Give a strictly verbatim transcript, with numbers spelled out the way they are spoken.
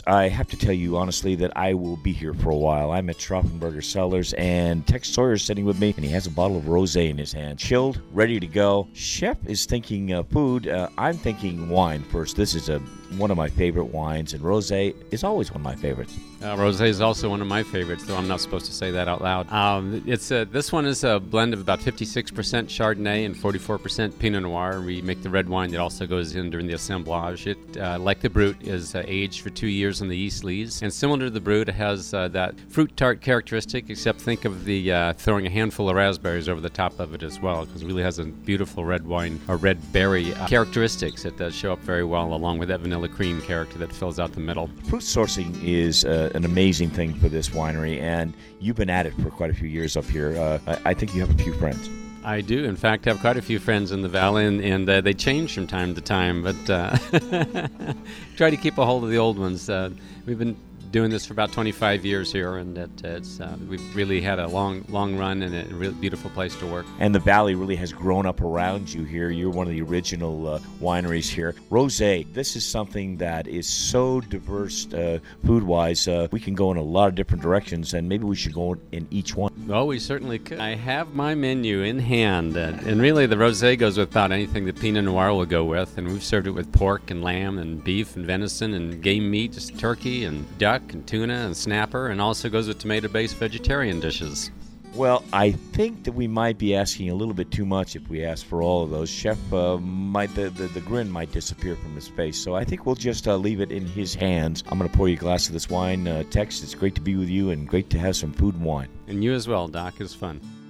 I have to tell you honestly that I will be here for a while. I'm at Schraffenberger Cellars, and Tex Sawyer is sitting with me, and he has a bottle of rosé in his hand. Chilled, ready to go. Chef is thinking uh, food. Uh, I'm thinking wine first. This is a one of my favorite wines, and rosé is always one of my favorites. Uh, rosé is also one of my favorites, though I'm not supposed to say that out loud. Um, it's a, this one is a blend of about fifty-six percent Chardonnay and forty-four percent Pinot Noir. We make the red wine that also goes in during the assemblage. It, uh, like the Brut, is uh, aged for two years in the yeast lees. And similar to the Brut, it has uh, that fruit tart characteristic, except think of the uh, throwing a handful of raspberries over the top of it as well, because it really has a beautiful red wine or red berry uh, characteristics that does show up very well, along with that vanilla cream character that fills out the middle. Fruit sourcing is uh, an amazing thing for this winery, and you've been at it for quite a few years up here. Uh, I, I think you have a few friends. I do, in fact, have quite a few friends in the valley, and, and uh, they change from time to time, but uh, try to keep a hold of the old ones. Uh, we've been doing this for about twenty-five years here, and it, it's uh, we've really had a long, long run and a really beautiful place to work. And the valley really has grown up around you here. You're one of the original uh, wineries here. Rosé, this is something that is so diverse uh, food-wise. Uh, we can go in a lot of different directions, and maybe we should go in each one. Oh, we certainly could. I have my menu in hand, uh, and really the rosé goes with about anything that Pinot Noir will go with, and we've served it with pork and lamb and beef and venison and game meat, just turkey and duck and tuna and snapper, and also goes with tomato-based vegetarian dishes. Well, I think that we might be asking a little bit too much if we ask for all of those. Chef, uh, might the, the, the grin might disappear from his face, so I think we'll just uh, leave it in his hands. I'm going to pour you a glass of this wine. Uh, Tex, it's great to be with you and great to have some food and wine. And you as well, Doc. It was fun.